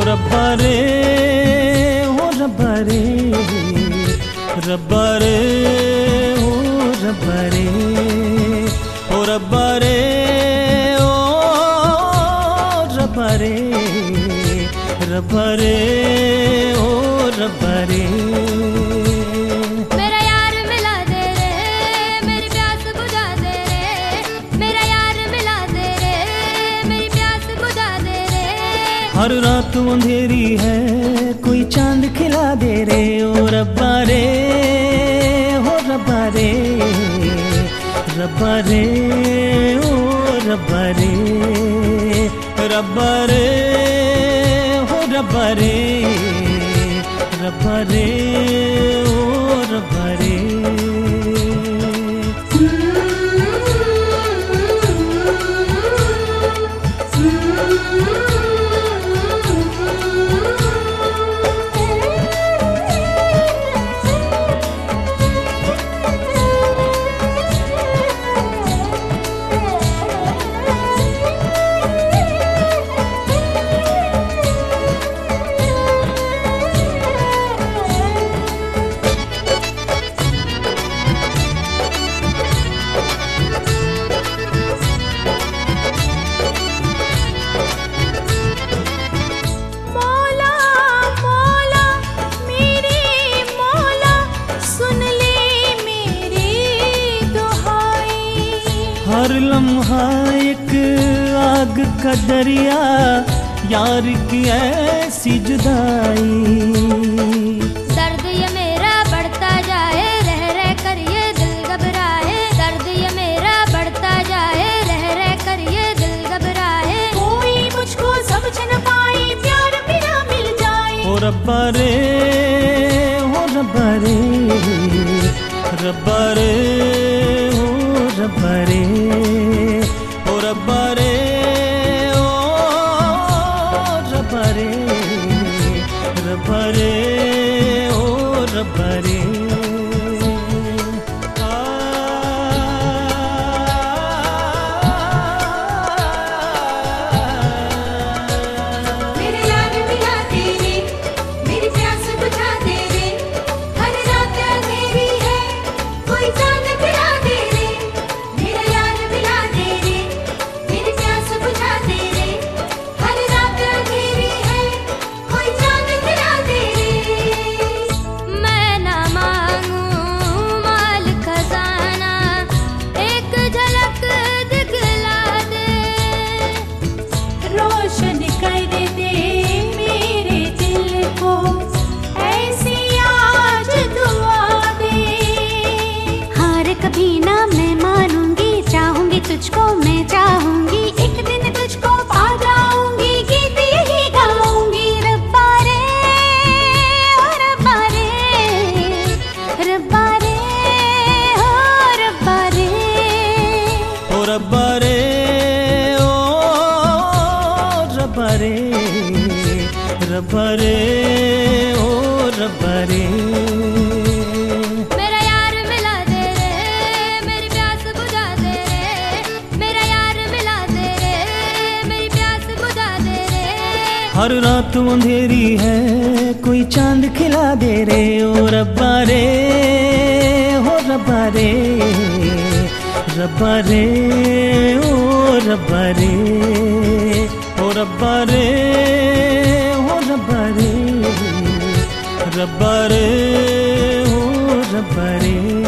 रब्बा रे ओ रब्बा रे, रब्बा रे ओ रब्बा रे, ओ रब्बा रे ओ रब्बा रे, रब्बा रे ओ रब्बा रे। मेरा यार मिला दे रे, मेरी प्यास बुझा दे रे, मेरा यार मिला दे रे, मेरी प्यास बुझा दे रे। हर रात अंधेरी है कोई चांद खिला दे रे, ओ रब्बा रे हो रब्बा रे, रब्बा रे ओ रब्बा रे, रब्बा रे हो रब्बा रे, रब्बा रे ओ रब्बा रे। हर लम्हा एक आग का दरिया, यार की ऐसी जुदाई। दर्द ये मेरा बढ़ता जाए, रह रह कर ये दिल घबराए। दर्द ये मेरा बढ़ता जाए, रह रह कर ये दिल घबराए। कोई मुझको समझ न पाए, प्यार मेरा मिल जाए। ओ रब्बा रे ओ रब्बा रे, रब्बा रे ओ रब्बा रे, ओ रब्बा रे ओ रब्बा रे, रब्बा रे ओ रब्बा रे। मेरे यार मिला दे रे, मेरी प्यास बुझा दे रे। हर रात अंधेरी है कोई चांद खिला दे रे। मेरा यार मिला दे रे, मेरी प्यास बुझा दे रे। हर रात अंधेरी है कोई चांद खिला दे रे। मैं ना मांगू माल खजाना, एक झलक दिखला दे। रोशन कर दे मेरे दिल को, ऐसी आज दुआ दे। हार कभी ना मैं मानूंगी, चाहूंगी तुझको मैं चाहूंगी। एक दिन तुझको पा जाऊंगी, गीत यही गाऊंगी। रब्बा रे ओ रब्बा रे, रब्बा रे ओ रब्बा रे। ओ रब्बा रे ओ रब्बा रे, रब्बा रे ओ रब्बा रे। मेरा यार मिला दे रे, मेरी प्यास बुझा दे रे। मेरा यार मिला दे रे, मेरी प्यास बुझा दे रे। हर रात अंधेरी है कोई चांद खिला दे रे, ओ रब्बा रे हो रब्बा रे, रब्बा रे ओ रब्बा रे, ओ रब्बा रे हो रब्बा रे, रब्बा रे ओ रब्बा रे।